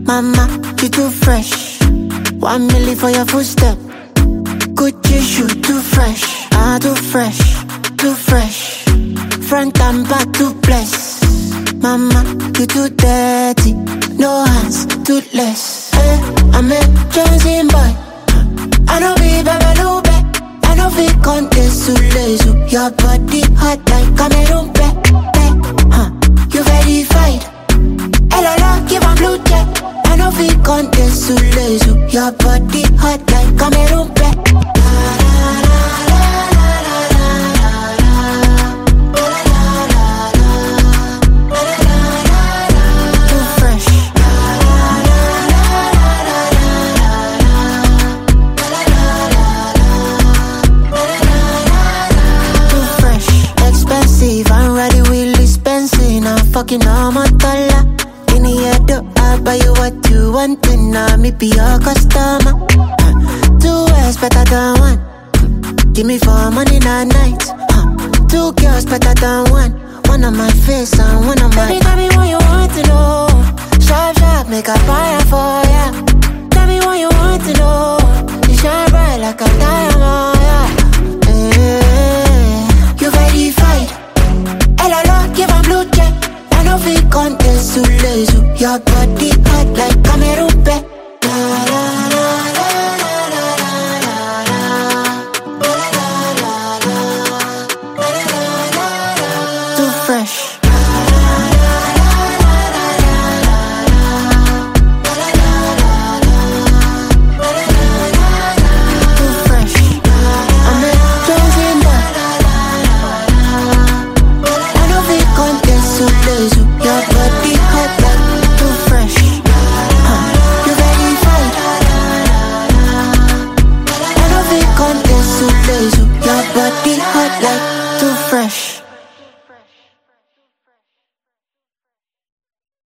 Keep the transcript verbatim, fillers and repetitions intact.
Mama, you too fresh. One milli for your footstep. Gucci shoe too fresh. Ah, too fresh, too fresh. Front and back too blessed. Mama, you too dirty. No hands, toothless. Hey, I'm a Jonesy boy. I know be baby, no bet. I know be contest to lazy. Your body hot like Cameroon pet. Huh, you verified. Hello, give a blue check. I know be contest to lazy. Your body hot like Cameroon pet. Fucking all my dollar. In the head up, I'll buy you what you want. And now me be your customer. uh, Two ways better than one. Give me four money that night. uh, Two girls better than one. One on my face and one on my... Baby, tell me what you want to know. Sharp, sharp, make a fire for ya. Tell me what you want to know. You shine bright like a diamond, yeah. Hey, you verified. Hello, give a blue check. I know we contest to lazy. Your body hot like Cameroon pet. La la la la la la la la la la la la la la la. Too fresh.